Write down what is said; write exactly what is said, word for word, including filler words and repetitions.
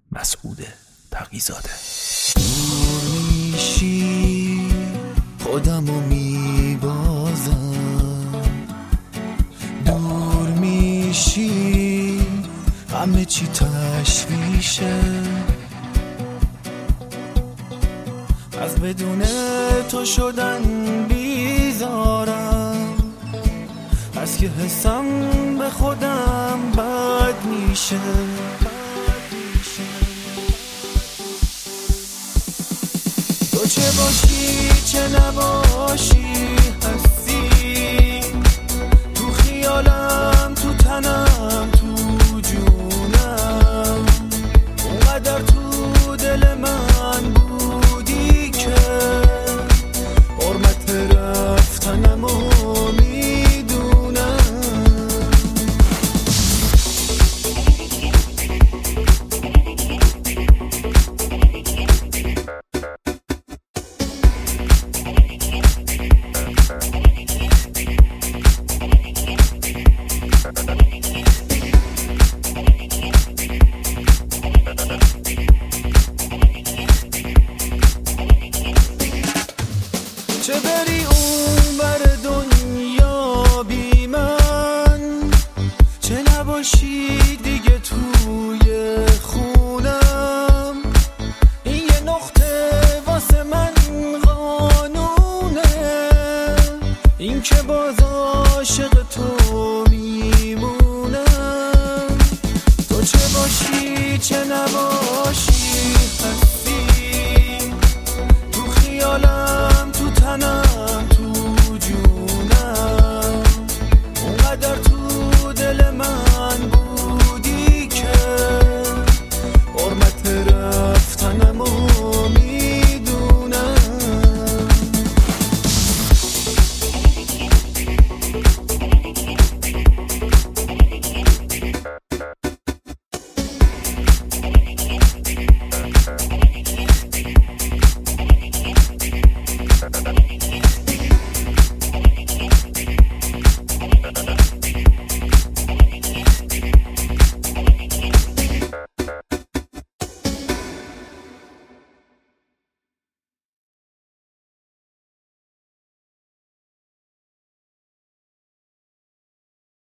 مسعود تقی‌زاده. دور میشی خودمو میبازم، دور میشی همه چی تشویشه، از بدون تو شدن بیزارم، از که حسم به خودم بد میشه. تو چه باشی چه نباشی هستی، تو خیالم تو تنم تو جونم، اونقدر تو دل من بودی که حرمت رفتنمو میدونم. چه بری اون بر دنیا بی من، چه نباشی دیگه توی خونم، این یه نقطه واسه من قانونه، این که باز عاشق تو میمونم. تو چه باشی چه نباشی